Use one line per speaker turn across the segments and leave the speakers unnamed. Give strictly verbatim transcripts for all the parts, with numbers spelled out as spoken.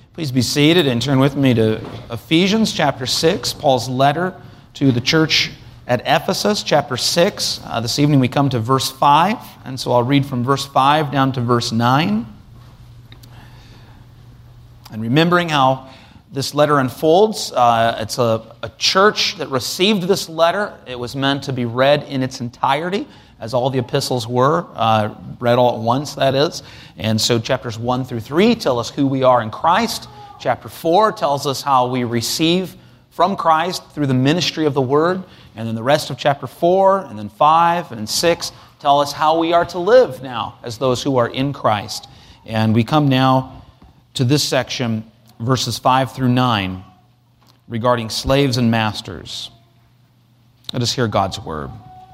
Please be seated and turn with me to Ephesians chapter six, Paul's letter to the church at Ephesus, chapter six. Uh, this evening we come to verse five, and so I'll read from verse five down to verse nine. And remembering how this letter unfolds, uh, it's a, a church that received this letter. It was meant to be read in its entirety, as all the epistles were, uh, read all at once, that is. And so chapters one through three tell us who we are in Christ. Chapter four tells us how we receive from Christ through the ministry of the Word. And then the rest of chapter four, and then five, and six tell us how we are to live now as those who are in Christ. And we come now to this section, verses five through nine, regarding slaves and masters. Let us hear God's Word.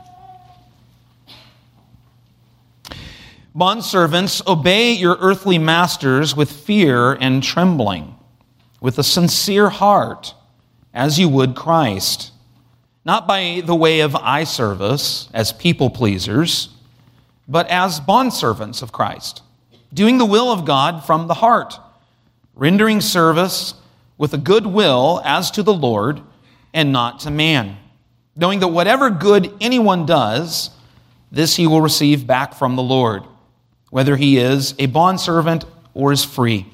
Bondservants, obey your earthly masters with fear and trembling, with a sincere heart, as you would Christ, not by the way of eye service, as people pleasers, but as bondservants of Christ, doing the will of God from the heart, rendering service with a good will as to the Lord and not to man, knowing that whatever good anyone does, this he will receive back from the Lord, whether he is a bondservant or is free.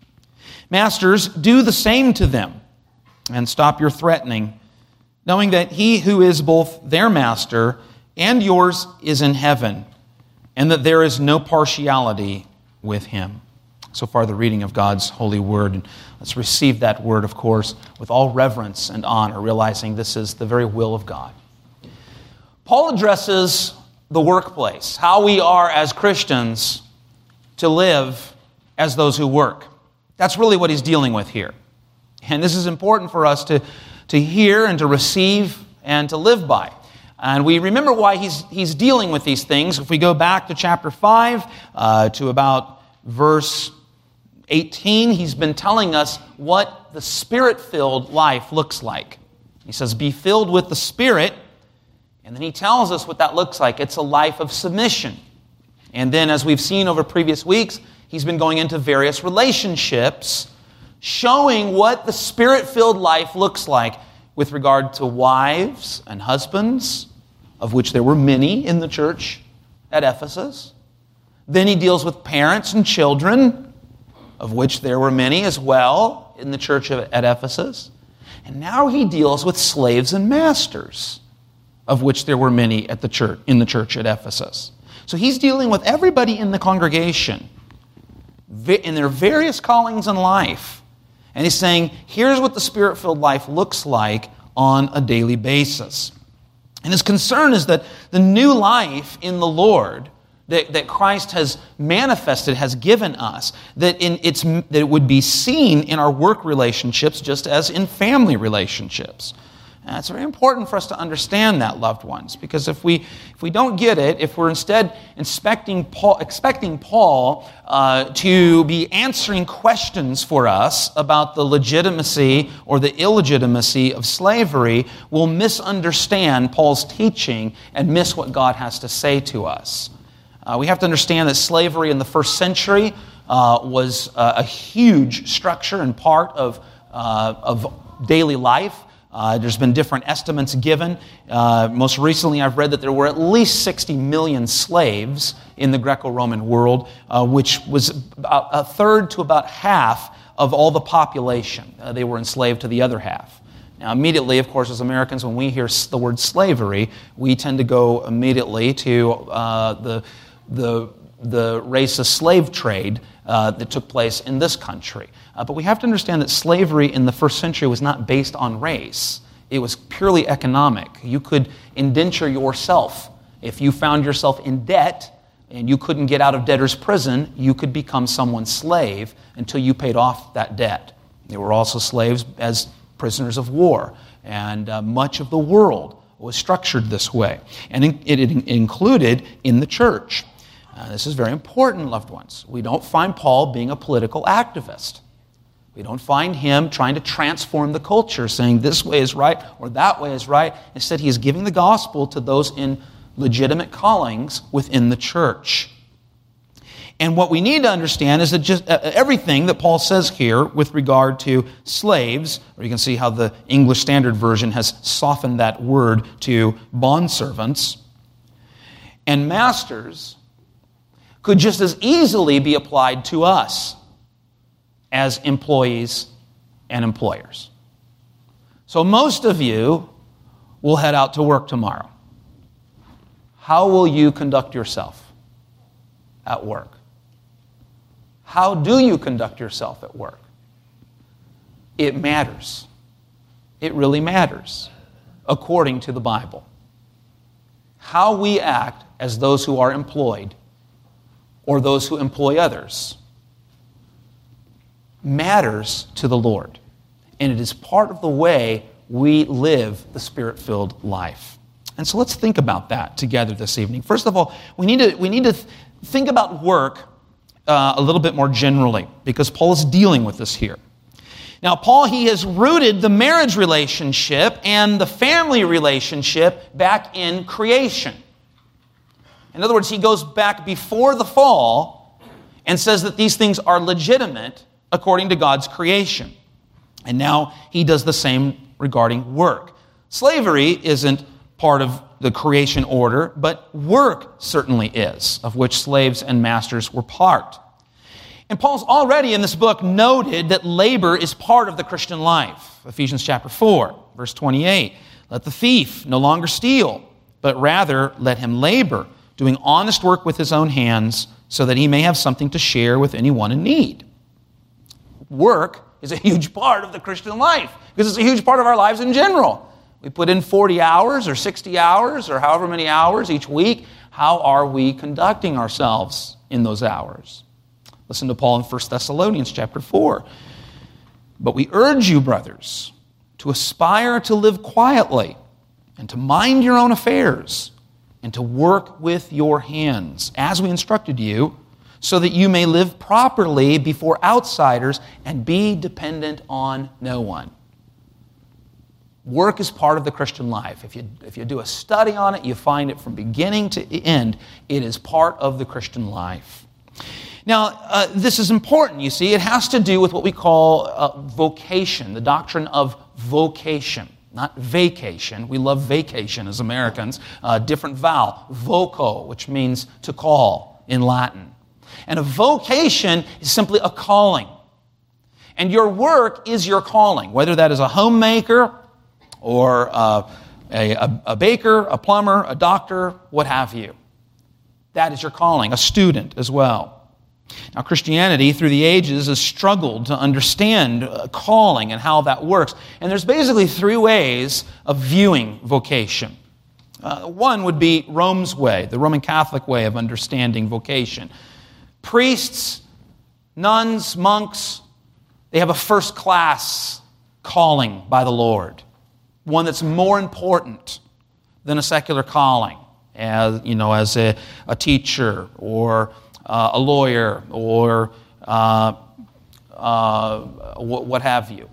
Masters, do the same to them, and stop your threatening, knowing that he who is both their master and yours is in heaven, and that there is no partiality with him. So far, the reading of God's holy word. And let's receive that word, of course, with all reverence and honor, realizing this is the very will of God. Paul addresses the workplace, how we are as Christians to live as those who work. That's really what he's dealing with here. And this is important for us to, to hear and to receive and to live by. And we remember why he's, he's dealing with these things. If we go back to chapter five, uh, to about verse eighteen, he's been telling us what the Spirit-filled life looks like. He says, be filled with the Spirit. And then he tells us what that looks like. It's a life of submission. And then, as we've seen over previous weeks, he's been going into various relationships, showing what the Spirit-filled life looks like with regard to wives and husbands, of which there were many in the church at Ephesus. Then he deals with parents and children, of which there were many as well in the church at Ephesus. And now he deals with slaves and masters, of which there were many at the church in the church at Ephesus. So he's dealing with everybody in the congregation in their various callings in life. And he's saying, here's what the Spirit-filled life looks like on a daily basis. And his concern is that the new life in the Lord that, that Christ has manifested, has given us, that, in its, that it would be seen in our work relationships just as in family relationships. And it's very important for us to understand that, loved ones, because if we if we don't get it, if we're instead inspecting Paul, expecting Paul uh, to be answering questions for us about the legitimacy or the illegitimacy of slavery, we'll misunderstand Paul's teaching and miss what God has to say to us. Uh, we have to understand that slavery in the first century uh, was uh, a huge structure and part of uh, of daily life. Uh, there's been different estimates given. Uh, most recently, I've read that there were at least sixty million slaves in the Greco-Roman world, uh, which was about a third to about half of all the population. Uh, they were enslaved to the other half. Now, immediately, of course, as Americans, when we hear the word slavery, we tend to go immediately to uh, the the the racist slave trade uh, that took place in this country. Uh, but we have to understand that slavery in the first century was not based on race. It was purely economic. You could indenture yourself. If you found yourself in debt and you couldn't get out of debtor's prison, you could become someone's slave until you paid off that debt. They were also slaves as prisoners of war. And uh, much of the world was structured this way. And it, it included in the church. Uh, this is very important, loved ones. We don't find Paul being a political activist. We don't find him trying to transform the culture, saying this way is right or that way is right. Instead, he is giving the gospel to those in legitimate callings within the church. And what we need to understand is that just uh, everything that Paul says here with regard to slaves, or you can see how the English Standard Version has softened that word to bondservants, and masters, could just as easily be applied to us as employees and employers. So most of you will head out to work tomorrow. How will you conduct yourself at work? How do you conduct yourself at work? It matters. It really matters, according to the Bible. How we act as those who are employed or those who employ others matters to the Lord. And it is part of the way we live the Spirit-filled life. And so let's think about that together this evening. First of all, we need to, we need to th- think about work uh, a little bit more generally, because Paul is dealing with this here. Now, Paul, he has rooted the marriage relationship and the family relationship back in creation. In other words, he goes back before the fall and says that these things are legitimate according to God's creation. And now he does the same regarding work. Slavery isn't part of the creation order, but work certainly is, of which slaves and masters were part. And Paul's already in this book noted that labor is part of the Christian life. Ephesians chapter four, verse twenty-eight. Let the thief no longer steal, but rather let him labor, doing honest work with his own hands, so that he may have something to share with anyone in need. Work is a huge part of the Christian life, because it's a huge part of our lives in general. We put in forty hours or sixty hours or however many hours each week. How are we conducting ourselves in those hours? Listen to Paul in First Thessalonians chapter four. But we urge you, brothers, to aspire to live quietly and to mind your own affairs and to work with your hands, as we instructed you, so that you may live properly before outsiders and be dependent on no one. Work is part of the Christian life. If you, if you do a study on it, you find it from beginning to end. It is part of the Christian life. Now, uh, this is important, you see. It has to do with what we call uh, vocation, the doctrine of vocation, not vacation. We love vacation as Americans. Uh, different vowel, voco, which means to call in Latin. And a vocation is simply a calling. And your work is your calling, whether that is a homemaker or uh, a, a, a baker, a plumber, a doctor, what have you. That is your calling, a student as well. Now, Christianity, through the ages, has struggled to understand uh, calling and how that works. And there's basically three ways of viewing vocation. Uh, one would be Rome's way, the Roman Catholic way of understanding vocation. Priests, nuns, monks, they have a first-class calling by the Lord, one that's more important than a secular calling, as you know, as a, a teacher or uh, a lawyer or uh, uh, what, what have you.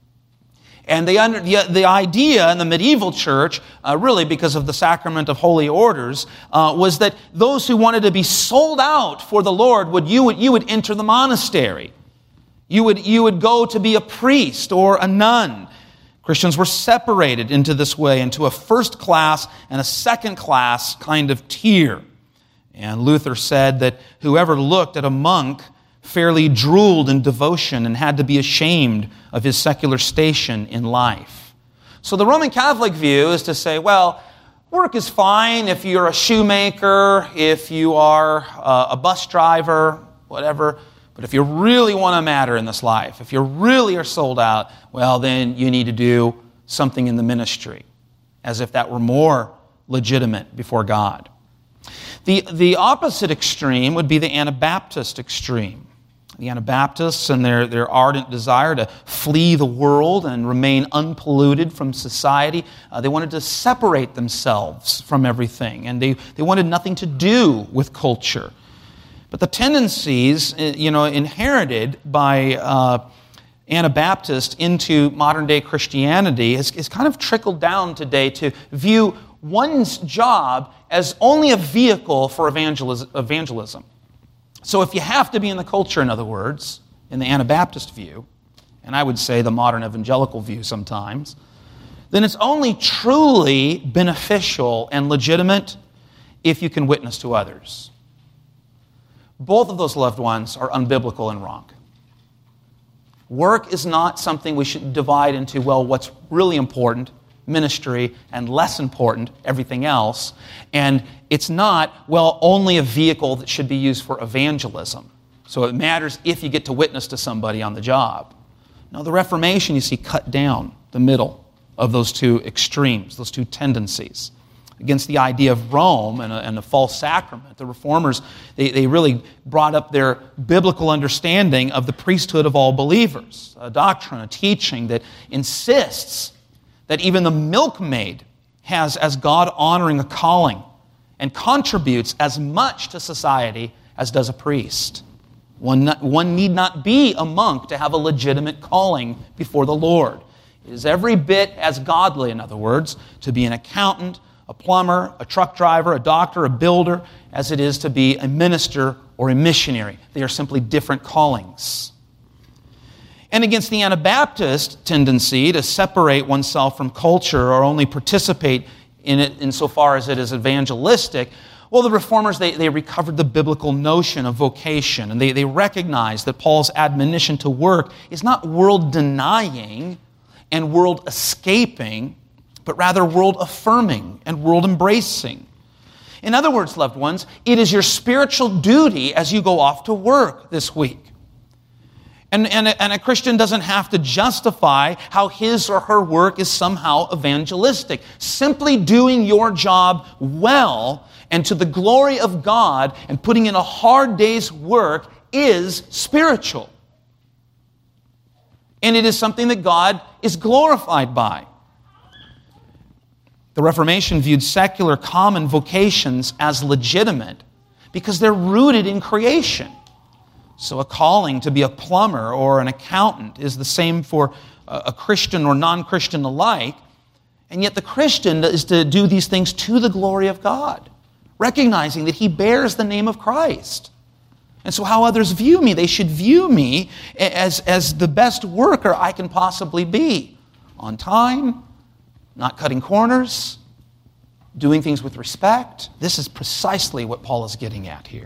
And the, under, the, the idea in the medieval church, uh, really because of the sacrament of holy orders, uh, was that those who wanted to be sold out for the Lord, would you would, you would enter the monastery. You would, you would go to be a priest or a nun. Christians were separated into this way, into a first class and a second class kind of tier. And Luther said that whoever looked at a monk fairly drooled in devotion and had to be ashamed of his secular station in life. So the Roman Catholic view is to say, well, work is fine if you're a shoemaker, if you are a bus driver, whatever. But if you really want to matter in this life, if you really are sold out, well, then you need to do something in the ministry, as if that were more legitimate before God. The, the opposite extreme would be the Anabaptist extreme. The Anabaptists and their, their ardent desire to flee the world and remain unpolluted from society, uh, they wanted to separate themselves from everything, and they, they wanted nothing to do with culture. But the tendencies, you know, inherited by uh, Anabaptists into modern-day Christianity is, is kind of trickled down today to view one's job as only a vehicle for evangelis- evangelism. So if you have to be in the culture, in other words, in the Anabaptist view, and I would say the modern evangelical view sometimes, then it's only truly beneficial and legitimate if you can witness to others. Both of those loved ones are unbiblical and wrong. Work is not something we should divide into, well, what's really important, ministry, and less important, everything else. And it's not, well, only a vehicle that should be used for evangelism. So it matters if you get to witness to somebody on the job. No, the Reformation, you see, cut down the middle of those two extremes, those two tendencies. Against the idea of Rome and a, and a false sacrament, the Reformers, they, they really brought up their biblical understanding of the priesthood of all believers, a doctrine, a teaching that insists that even the milkmaid has as God-honoring a calling and contributes as much to society as does a priest. One, not, one need not be a monk to have a legitimate calling before the Lord. It is every bit as godly, in other words, to be an accountant, a plumber, a truck driver, a doctor, a builder, as it is to be a minister or a missionary. They are simply different callings. And against the Anabaptist tendency to separate oneself from culture or only participate in it insofar as it is evangelistic, well, the Reformers, they, they recovered the biblical notion of vocation, and they, they recognized that Paul's admonition to work is not world-denying and world-escaping, but rather world-affirming and world-embracing. In other words, loved ones, it is your spiritual duty as you go off to work this week. And, and, a, and a Christian doesn't have to justify how his or her work is somehow evangelistic. Simply doing your job well and to the glory of God and putting in a hard day's work is spiritual. And it is something that God is glorified by. The Reformation viewed secular common vocations as legitimate because they're rooted in creation. So a calling to be a plumber or an accountant is the same for a Christian or non-Christian alike, and yet the Christian is to do these things to the glory of God, recognizing that he bears the name of Christ. And so how others view me, they should view me as, as the best worker I can possibly be, on time, not cutting corners, doing things with respect. This is precisely what Paul is getting at here.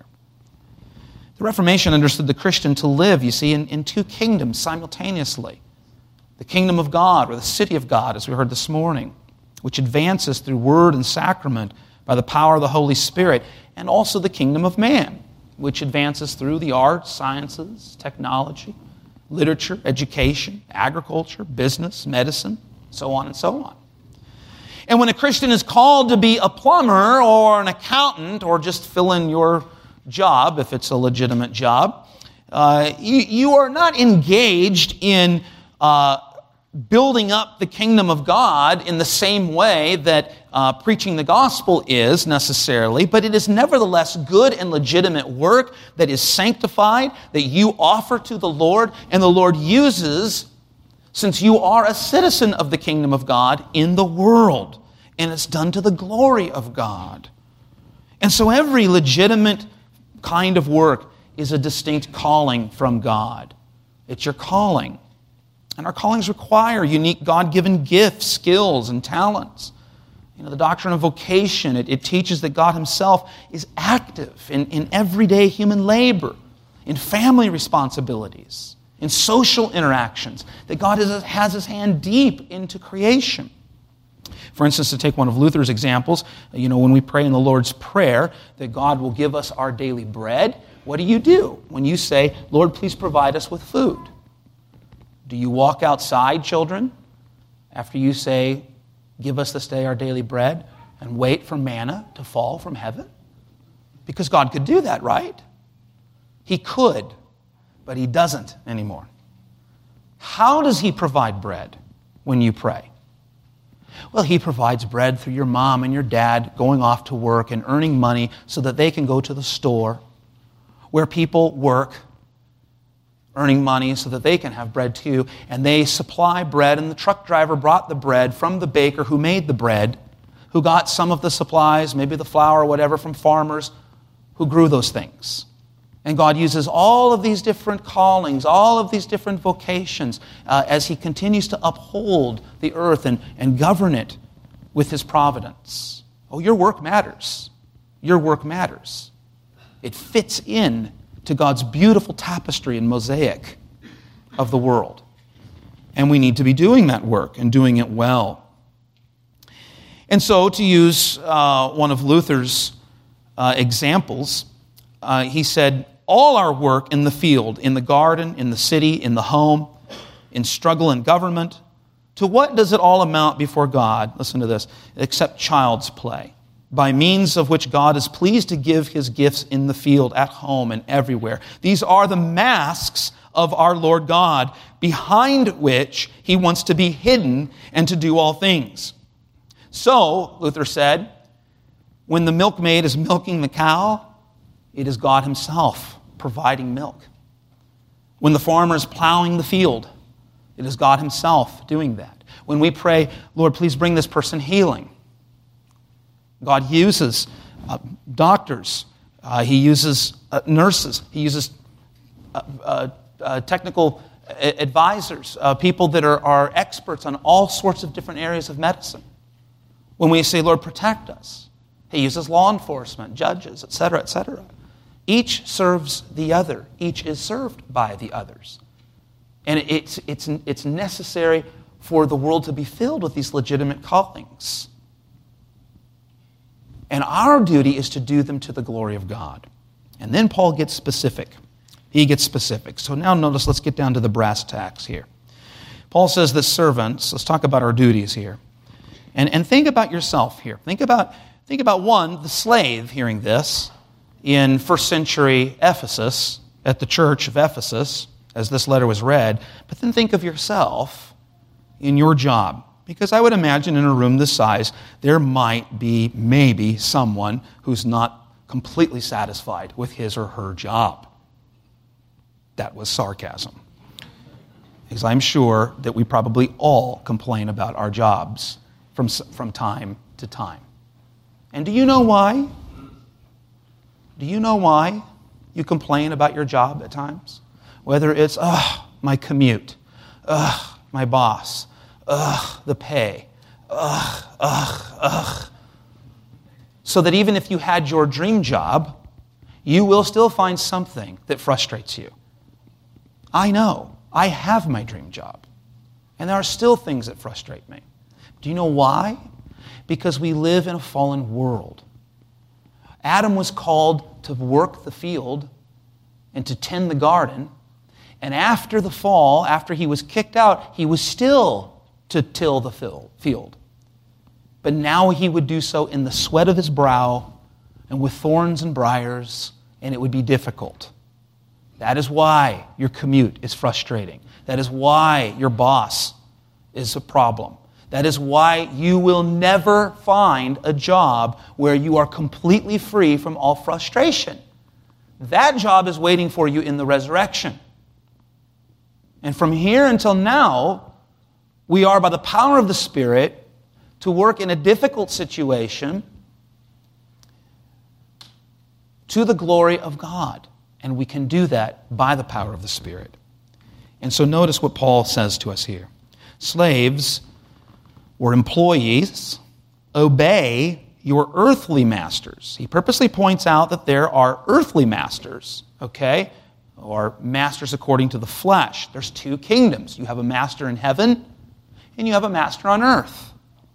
The Reformation understood the Christian to live, you see, in, in two kingdoms simultaneously. The kingdom of God, or the city of God, as we heard this morning, which advances through word and sacrament by the power of the Holy Spirit, and also the kingdom of man, which advances through the arts, sciences, technology, literature, education, agriculture, business, medicine, so on and so on. And when a Christian is called to be a plumber or an accountant or just fill in your job, if it's a legitimate job, uh, you, you are not engaged in uh, building up the kingdom of God in the same way that uh, preaching the gospel is necessarily, but it is nevertheless good and legitimate work that is sanctified, that you offer to the Lord, and the Lord uses, since you are a citizen of the kingdom of God in the world, and it's done to the glory of God. And so every legitimate kind of work is a distinct calling from God. It's your calling. And our callings require unique God-given gifts, skills, and talents. You know, the doctrine of vocation, it, it teaches that God himself is active in, in everyday human labor, in family responsibilities, in social interactions, that God is, has his hand deep into creation. For instance, to take one of Luther's examples, you know, when we pray in the Lord's Prayer that God will give us our daily bread, what do you do when you say, Lord, please provide us with food? Do you walk outside, children, after you say, give us this day our daily bread, and wait for manna to fall from heaven? Because God could do that, right? He could, but he doesn't anymore. How does he provide bread when you pray? Well, he provides bread through your mom and your dad going off to work and earning money so that they can go to the store where people work, earning money so that they can have bread too. And they supply bread, and the truck driver brought the bread from the baker who made the bread, who got some of the supplies, maybe the flour or whatever, from farmers who grew those things. And God uses all of these different callings, all of these different vocations, uh, as He continues to uphold the earth and, and govern it with His providence. Oh, your work matters. Your work matters. It fits in to God's beautiful tapestry and mosaic of the world. And we need to be doing that work and doing it well. And so, to use uh, one of Luther's uh, examples, uh, he said, all our work in the field, in the garden, in the city, in the home, in struggle and government, to what does it all amount before God? Listen to this, except child's play, by means of which God is pleased to give His gifts in the field, at home, and everywhere. These are the masks of our Lord God, behind which He wants to be hidden and to do all things. So, Luther said, when the milkmaid is milking the cow, it is God Himself providing milk. When the farmer is plowing the field, it is God Himself doing that. When we pray, Lord, please bring this person healing, God uses uh, doctors, uh, He uses uh, nurses, He uses uh, uh, uh, technical advisors, uh, people that are, are experts on all sorts of different areas of medicine. When we say, Lord, protect us, He uses law enforcement, judges, et cetera, et cetera. Each serves the other. Each is served by the others. And it's, it's, it's necessary for the world to be filled with these legitimate callings. And our duty is to do them to the glory of God. And then Paul gets specific. He gets specific. So now notice, let's get down to the brass tacks here. Paul says that servants, let's talk about our duties here. And, and think about yourself here. Think about, think about one, the slave hearing this in first century Ephesus, at the church of Ephesus, as this letter was read. But then think of yourself in your job. Because I would imagine in a room this size, there might be maybe someone who's not completely satisfied with his or her job. That was sarcasm. Because I'm sure that we probably all complain about our jobs from, from time to time. And do you know why? Do you know why you complain about your job at times? Whether it's, ugh, my commute, ugh, my boss, ugh, the pay, ugh, ugh, ugh. So that even if you had your dream job, you will still find something that frustrates you. I know. I have my dream job. And there are still things that frustrate me. Do you know why? Because we live in a fallen world. Adam was called to work the field and to tend the garden. And after the fall, after he was kicked out, he was still to till the field. But now he would do so in the sweat of his brow and with thorns and briars, and it would be difficult. That is why your commute is frustrating. That is why your boss is a problem. That is why you will never find a job where you are completely free from all frustration. That job is waiting for you in the resurrection. And from here until now, we are, by the power of the Spirit, to work in a difficult situation to the glory of God. And we can do that by the power of the Spirit. And so notice what Paul says to us here. Slaves or employees, obey your earthly masters. He purposely points out that there are earthly masters, okay, or masters according to the flesh. There's two kingdoms. You have a master in heaven, and you have a master on earth.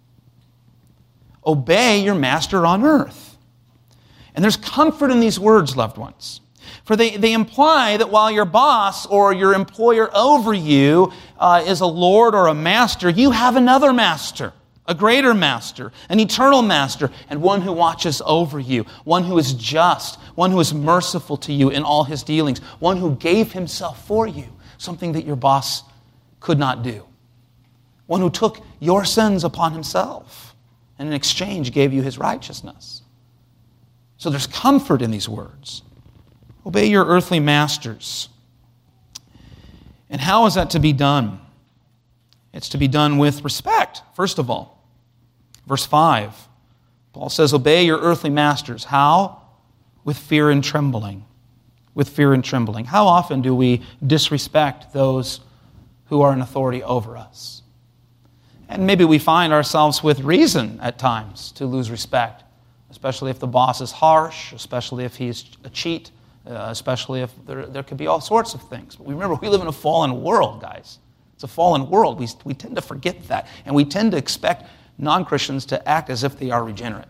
Obey your master on earth. And there's comfort in these words, loved ones. For they, they imply that while your boss or your employer over you uh, is a lord or a master, you have another master, a greater master, an eternal master, and one who watches over you, one who is just, one who is merciful to you in all his dealings, one who gave himself for you, something that your boss could not do, one who took your sins upon himself and in exchange gave you his righteousness. So there's comfort in these words. Obey your earthly masters. And how is that to be done? It's to be done with respect, first of all. Verse five, Paul says, obey your earthly masters. How? With fear and trembling. with fear and trembling. How often do we disrespect those who are in authority over us? And maybe we find ourselves with reason at times to lose respect, especially if the boss is harsh, especially if he's a cheat, uh, especially if there, there could be all sorts of things. But we remember we live in a fallen world, guys. It's a fallen world. We, we tend to forget that, and we tend to expect non-Christians to act as if they are regenerate.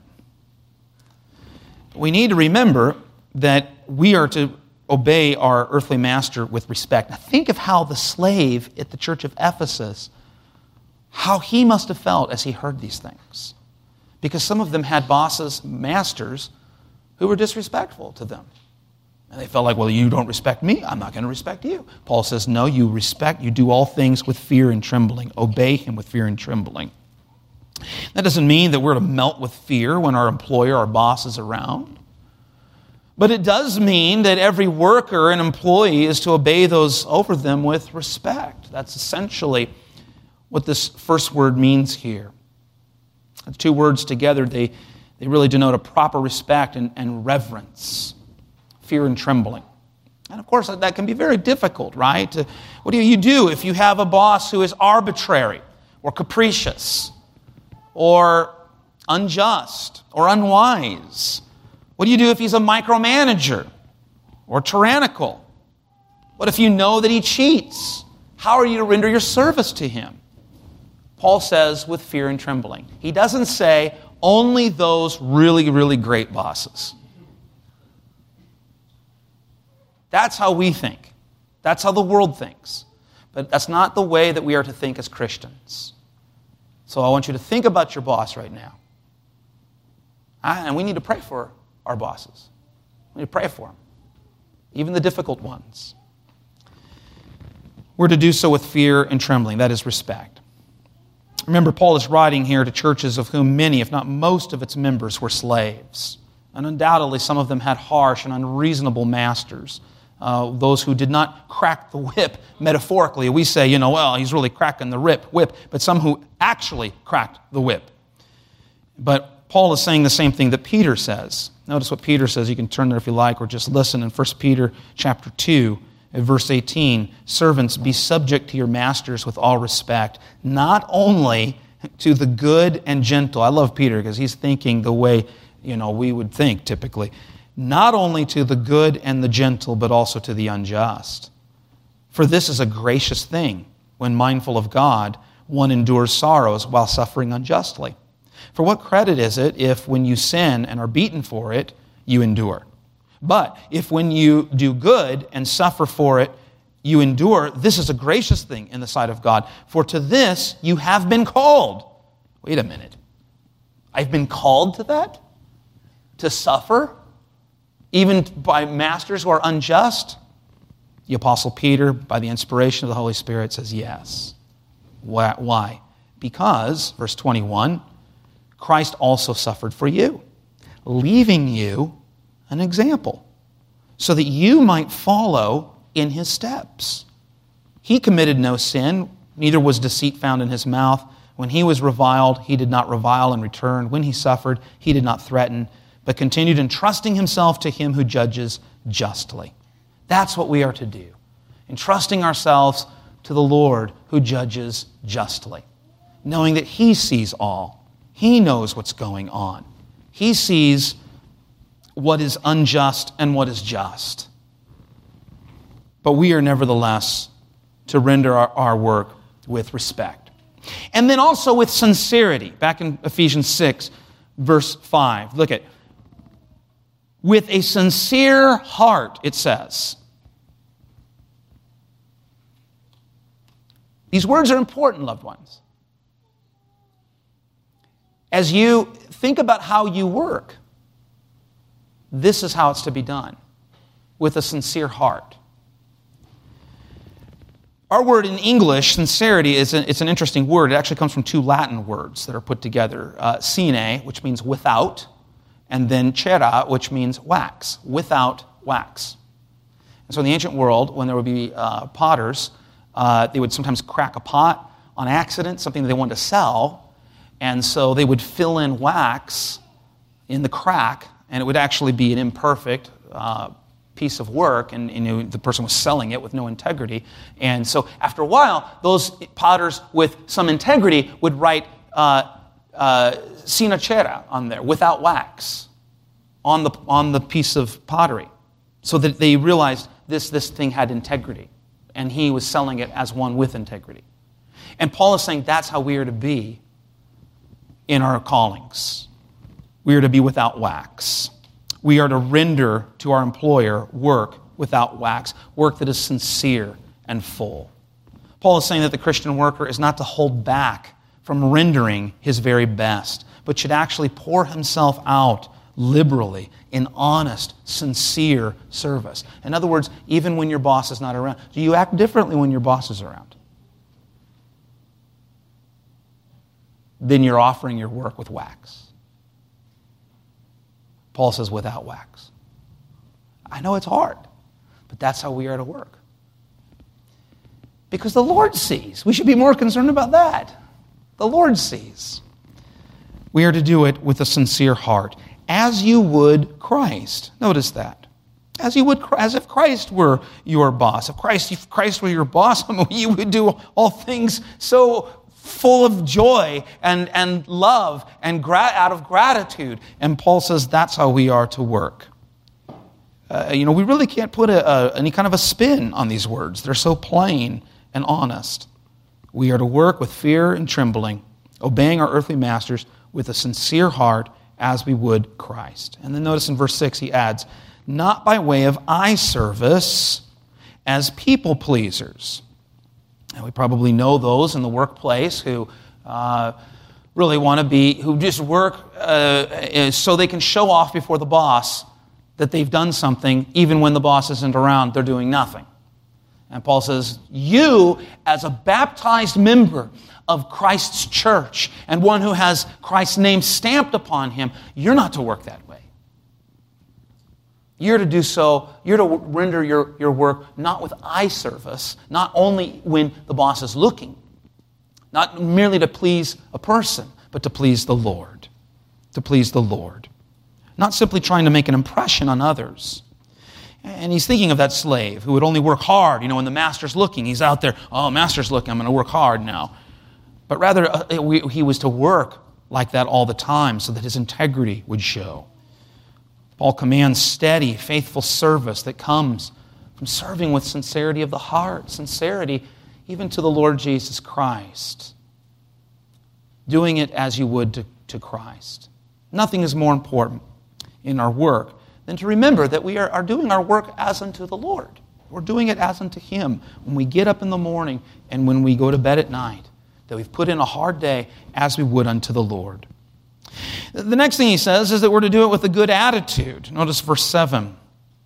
We need to remember that we are to obey our earthly master with respect. Now think of how the slave at the church of Ephesus, how he must have felt as he heard these things. Because some of them had bosses, masters, who were disrespectful to them. And they felt like, well, you don't respect me, I'm not going to respect you. Paul says, no, you respect, you do all things with fear and trembling. Obey him with fear and trembling. That doesn't mean that we're to melt with fear when our employer, our boss is around. But it does mean that every worker and employee is to obey those over them with respect. That's essentially what this first word means here. The two words together, they, they really denote a proper respect and, and reverence, fear and trembling. And of course, that can be very difficult, right? What do you do if you have a boss who is arbitrary or capricious or unjust or unwise? What do you do if he's a micromanager or tyrannical? What if you know that he cheats? How are you to render your service to him? Paul says with fear and trembling. He doesn't say only those really, really great bosses. That's how we think. That's how the world thinks. But that's not the way that we are to think as Christians. So I want you to think about your boss right now. And we need to pray for our bosses. We need to pray for them, even the difficult ones. We're to do so with fear and trembling. That is respect. Remember, Paul is writing here to churches of whom many, if not most of its members, were slaves. And undoubtedly, some of them had harsh and unreasonable masters. Uh, those who did not crack the whip metaphorically. We say, you know, well, he's really cracking the whip, whip, but some who actually cracked the whip. But Paul is saying the same thing that Peter says. Notice what Peter says. You can turn there if you like, or just listen in First Peter chapter two, at verse eighteen. Servants, be subject to your masters with all respect, not only to the good and gentle. I love Peter because he's thinking the way, you know, we would think typically. Not only to the good and the gentle, but also to the unjust. For this is a gracious thing, when mindful of God, one endures sorrows while suffering unjustly. For what credit is it if when you sin and are beaten for it, you endure? But if when you do good and suffer for it, you endure, this is a gracious thing in the sight of God. For to this you have been called. Wait a minute. I've been called to that? To suffer? Even by masters who are unjust? The Apostle Peter, by the inspiration of the Holy Spirit, says yes. Why? Because, verse twenty-one, Christ also suffered for you, leaving you an example, so that you might follow in his steps. He committed no sin, neither was deceit found in his mouth. When he was reviled, he did not revile in return. When he suffered, he did not threaten, but continued entrusting himself to him who judges justly. That's what we are to do, entrusting ourselves to the Lord who judges justly, knowing that he sees all. He knows what's going on. He sees what is unjust and what is just. But we are nevertheless to render our, our work with respect. And then also with sincerity. Back in Ephesians six, verse five. Look at, with a sincere heart, it says. These words are important, loved ones. As you think about how you work, this is how it's to be done, with a sincere heart. Our word in English, sincerity, is an, it's an interesting word. It actually comes from two Latin words that are put together. Uh, sine, which means without, and then cera, which means wax, without wax. And so in the ancient world, when there would be uh, potters, uh, they would sometimes crack a pot on accident, something that they wanted to sell, and so they would fill in wax in the crack, and it would actually be an imperfect uh, piece of work, and you know, the person was selling it with no integrity. And so after a while, those potters with some integrity would write uh, uh, "Sina cera" on there, without wax, on the on the piece of pottery, so that they realized this this thing had integrity, and he was selling it as one with integrity. And Paul is saying that's how we are to be in our callings. We are to be without wax. We are to render to our employer work without wax, work that is sincere and full. Paul is saying that the Christian worker is not to hold back from rendering his very best, but should actually pour himself out liberally in honest, sincere service. In other words, even when your boss is not around, do you act differently when your boss is around? Then you're offering your work with wax. Paul says, without wax. I know it's hard, but that's how we are to work. Because the Lord sees. We should be more concerned about that. The Lord sees. We are to do it with a sincere heart, as you would Christ. Notice that. As you would, as if Christ were your boss. If Christ, if Christ were your boss, you would do all things so full of joy and, and love and gra- out of gratitude. And Paul says that's how we are to work. Uh, you know, we really can't put a, a, any kind of a spin on these words. They're so plain and honest. We are to work with fear and trembling, obeying our earthly masters with a sincere heart as we would Christ. And then notice in verse six he adds, not by way of eye service as people pleasers. And we probably know those in the workplace who uh, really want to be, who just work uh, so they can show off before the boss that they've done something, even when the boss isn't around, they're doing nothing. And Paul says, you, as a baptized member of Christ's church and one who has Christ's name stamped upon him, you're not to work that way. You're to do so, you're to render your, your work not with eye service, not only when the boss is looking, not merely to please a person, but to please the Lord. To please the Lord. Not simply trying to make an impression on others. And he's thinking of that slave who would only work hard. You know, when the master's looking, he's out there, oh, master's looking, I'm going to work hard now. But rather, uh, he was to work like that all the time so that his integrity would show. Paul commands steady, faithful service that comes from serving with sincerity of the heart, sincerity even to the Lord Jesus Christ. Doing it as you would to, to Christ. Nothing is more important in our work than to remember that we are, are doing our work as unto the Lord. We're doing it as unto Him. When we get up in the morning and when we go to bed at night, that we've put in a hard day as we would unto the Lord. The next thing he says is that we're to do it with a good attitude. Notice verse seven.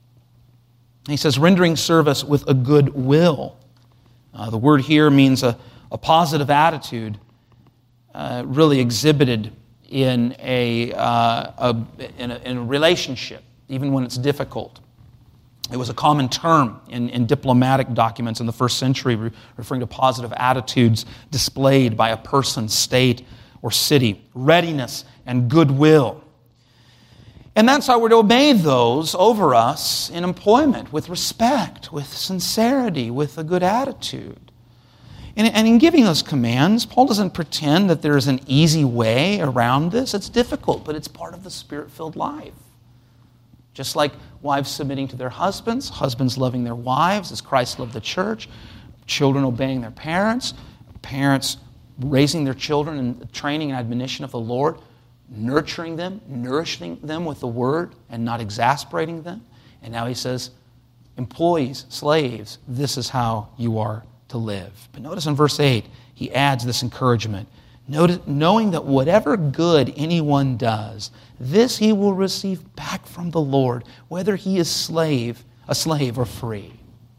He says, rendering service with a good will. Uh, the word here means a, a positive attitude uh, really exhibited in a, uh, a, in a in a relationship, even when it's difficult. It was a common term in, in diplomatic documents in the first century, re- referring to positive attitudes displayed by a person, state, or city. Readiness and goodwill. And that's how we're to obey those over us in employment, with respect, with sincerity, with a good attitude. And, and in giving those commands, Paul doesn't pretend that there's an easy way around this. It's difficult, but it's part of the Spirit-filled life. Just like wives submitting to their husbands, husbands loving their wives as Christ loved the church, children obeying their parents, parents raising their children in the training and admonition of the Lord, nurturing them, nourishing them with the word and not exasperating them. And now he says, employees, slaves, this is how you are to live. But notice in verse eight, he adds this encouragement. Notice, knowing that whatever good anyone does, this he will receive back from the Lord, whether he is slave, a slave or free.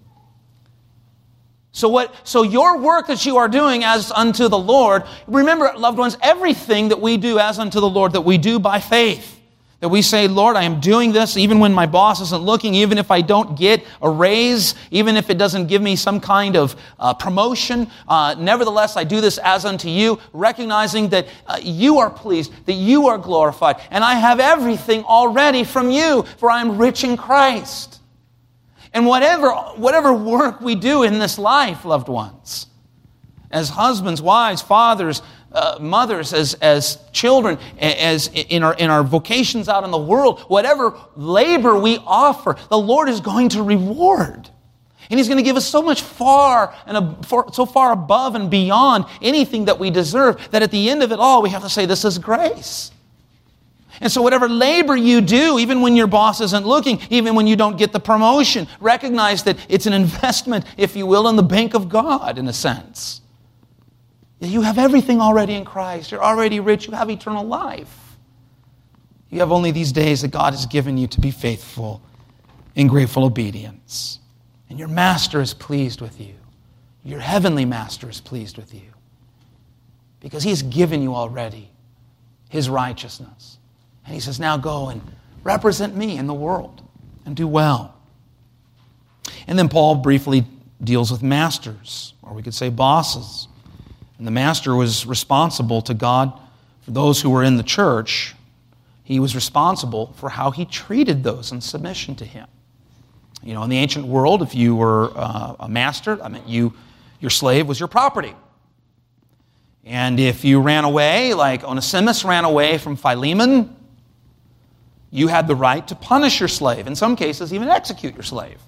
So what? So your work that you are doing as unto the Lord, remember, loved ones, everything that we do as unto the Lord, that we do by faith. That we say, Lord, I am doing this even when my boss isn't looking, even if I don't get a raise, even if it doesn't give me some kind of uh, promotion. Uh, nevertheless, I do this as unto you, recognizing that uh, you are pleased, that you are glorified, and I have everything already from you, for I am rich in Christ. And whatever, whatever work we do in this life, loved ones, as husbands, wives, fathers, uh, mothers, as, as children, as in our, in our vocations out in the world, whatever labor we offer, the Lord is going to reward. And He's going to give us so much far and a, for, so far above and beyond anything that we deserve that at the end of it all, we have to say, this is grace. And so whatever labor you do, even when your boss isn't looking, even when you don't get the promotion, recognize that it's an investment, if you will, in the bank of God, in a sense. You have everything already in Christ. You're already rich. You have eternal life. You have only these days that God has given you to be faithful in grateful obedience. And your Master is pleased with you. Your heavenly Master is pleased with you. Because He has given you already His righteousness. And He says, now go and represent me in the world and do well. And then Paul briefly deals with masters, or we could say bosses. And the master was responsible to God for those who were in the church. He was responsible for how he treated those in submission to him. You know, in the ancient world, if you were uh, a master, I mean, you, your slave was your property. And if you ran away, like Onesimus ran away from Philemon, you had the right to punish your slave. In some cases, even execute your slave.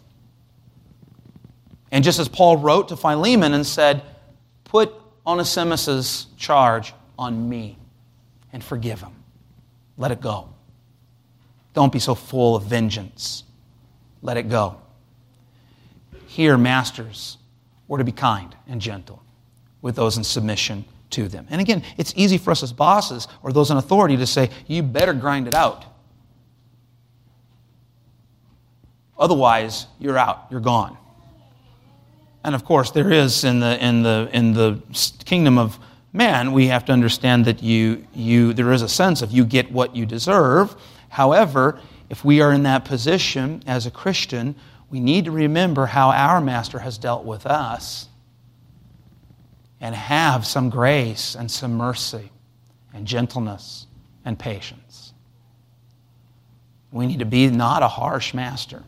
And just as Paul wrote to Philemon and said, put Onesimus' charge on me and forgive him. Let it go. Don't be so full of vengeance. Let it go. Here, masters were to be kind and gentle with those in submission to them. And again, it's easy for us as bosses or those in authority to say, you better grind it out. Otherwise, you're out. You're gone. And of course, there is in the in the in the kingdom of man, we have to understand that you you there is a sense of you get what you deserve. However, if we are in that position as a Christian, we need to remember how our Master has dealt with us and have some grace and some mercy and gentleness and patience. We need to be not a harsh master.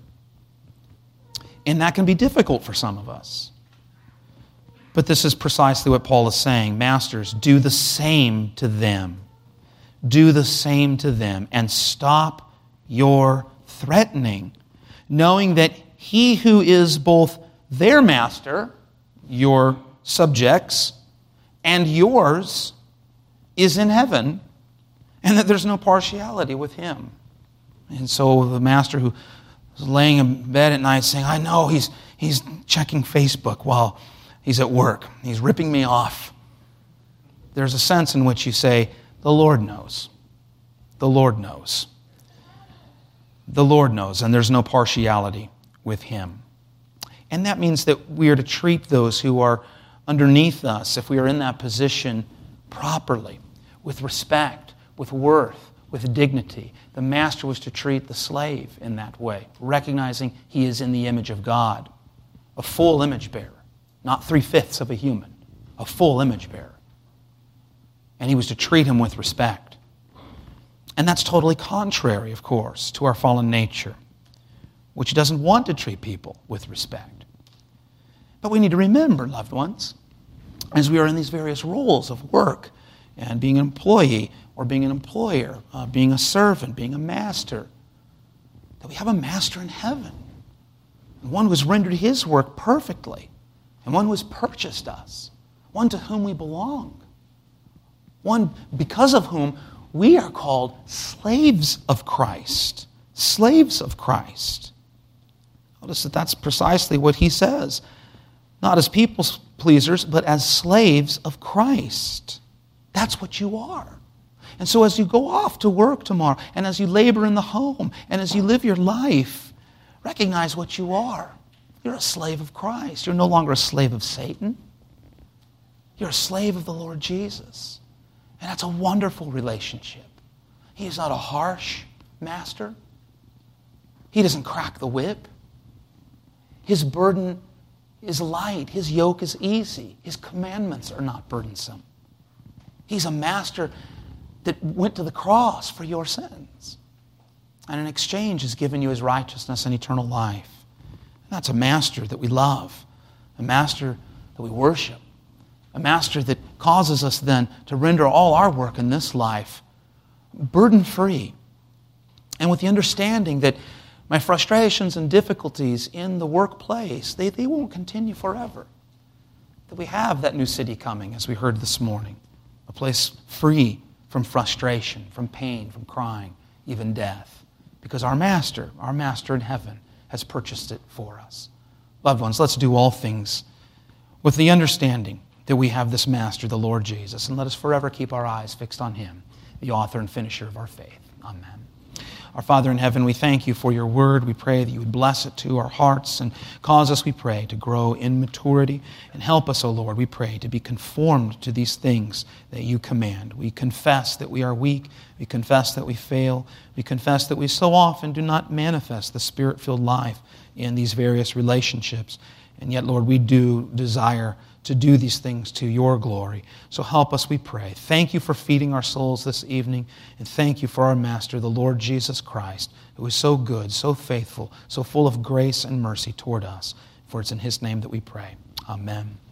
And that can be difficult for some of us. But this is precisely what Paul is saying. Masters, do the same to them. Do the same to them and stop your threatening, knowing that he who is both their master, your subjects, and yours is in heaven, and that there's no partiality with him. And so the master who was laying in bed at night saying, I know he's he's checking Facebook while he's at work. He's ripping me off. There's a sense in which you say, the Lord knows. The Lord knows. The Lord knows, and there's no partiality with him. And that means that we are to treat those who are underneath us, if we are in that position, properly, with respect, with worth, with dignity. The master was to treat the slave in that way, recognizing he is in the image of God, a full image bearer, not three-fifths of a human, a full image bearer. And he was to treat him with respect. And that's totally contrary, of course, to our fallen nature, which doesn't want to treat people with respect. But we need to remember, loved ones, as we are in these various roles of work and being an employee or being an employer, uh, being a servant, being a master, that we have a master in heaven, and one who has rendered his work perfectly, and one who has purchased us, one to whom we belong, one because of whom we are called slaves of Christ, slaves of Christ. Notice that that's precisely what he says, not as people pleasers, but as slaves of Christ. That's what you are. And so as you go off to work tomorrow, and as you labor in the home, and as you live your life, recognize what you are. You're a slave of Christ. You're no longer a slave of Satan. You're a slave of the Lord Jesus. And that's a wonderful relationship. He is not a harsh master. He doesn't crack the whip. His burden is light. His yoke is easy. His commandments are not burdensome. He's a master that went to the cross for your sins. And in exchange has given you his righteousness and eternal life. That's a master that we love, a master that we worship, a master that causes us then to render all our work in this life burden-free, and with the understanding that my frustrations and difficulties in the workplace, they, they won't continue forever. That we have that new city coming, as we heard this morning, a place free from frustration, from pain, from crying, even death, because our Master, our Master in heaven, has purchased it for us. Loved ones, let's do all things with the understanding that we have this Master, the Lord Jesus, and let us forever keep our eyes fixed on Him, the author and finisher of our faith. Amen. Our Father in heaven, we thank you for your word. We pray that you would bless it to our hearts and cause us, we pray, to grow in maturity. And help us, O Lord, we pray, to be conformed to these things that you command. We confess that we are weak. We confess that we fail. We confess that we so often do not manifest the Spirit-filled life in these various relationships. And yet, Lord, we do desire to do these things to your glory. So help us, we pray. Thank you for feeding our souls this evening, and thank you for our Master, the Lord Jesus Christ, who is so good, so faithful, so full of grace and mercy toward us. For it's in His name that we pray. Amen.